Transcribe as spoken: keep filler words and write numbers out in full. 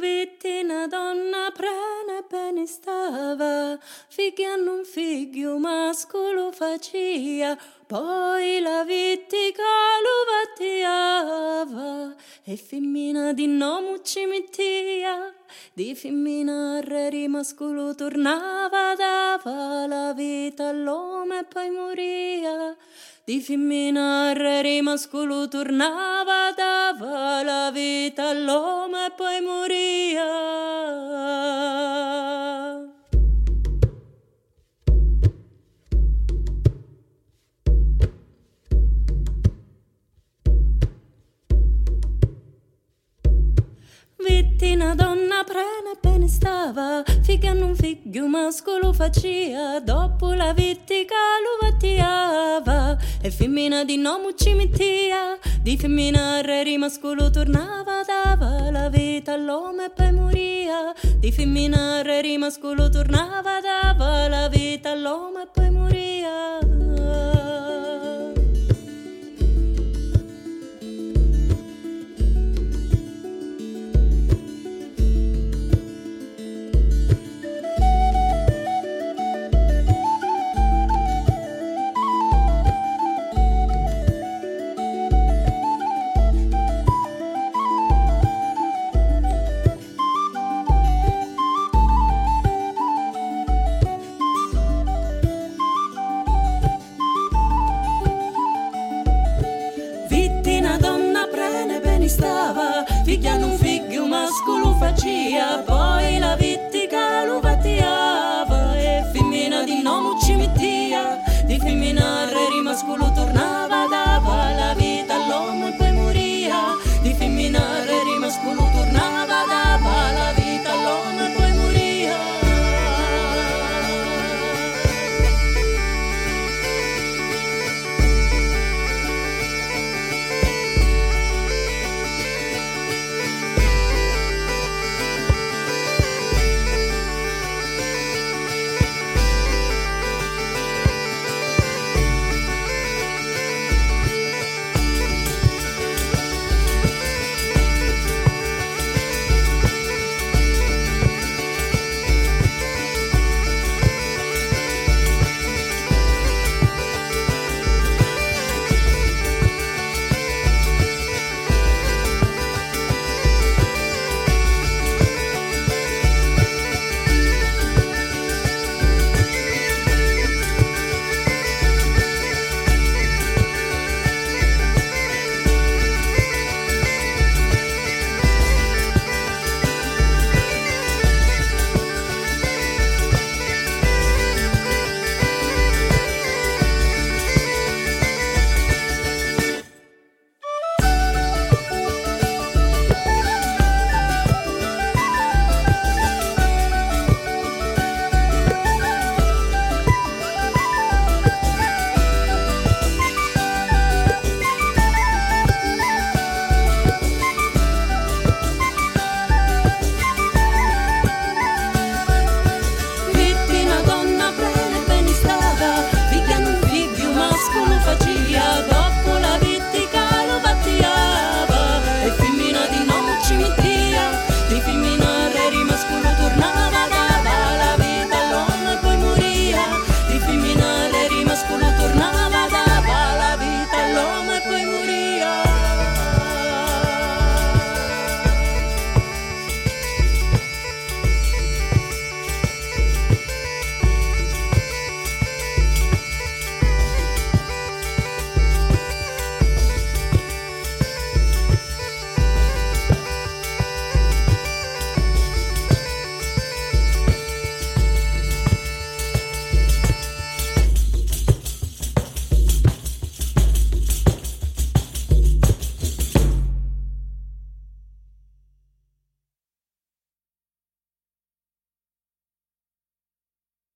Vitti una donna prene bene stava, figliando un figlio mascolo facia, poi la vitti caluvattiava, e femmina di nome ci mettia, di femmina re mascolo tornava, dava la vita all'uomo e poi moria. Di femmina re mascolo tornava, dava la vita all'uomo e poi moria. Vitti una donna prene bene stava, figliando un figlio mascolo facia, dopo la vitti caluvattiava, e femmina di nome ci mettia, di femmina re mascolo tornava, dava la vita all'uomo e poi moria, di femmina re mascolo tornava, dava la vita all'uomo e poi moria.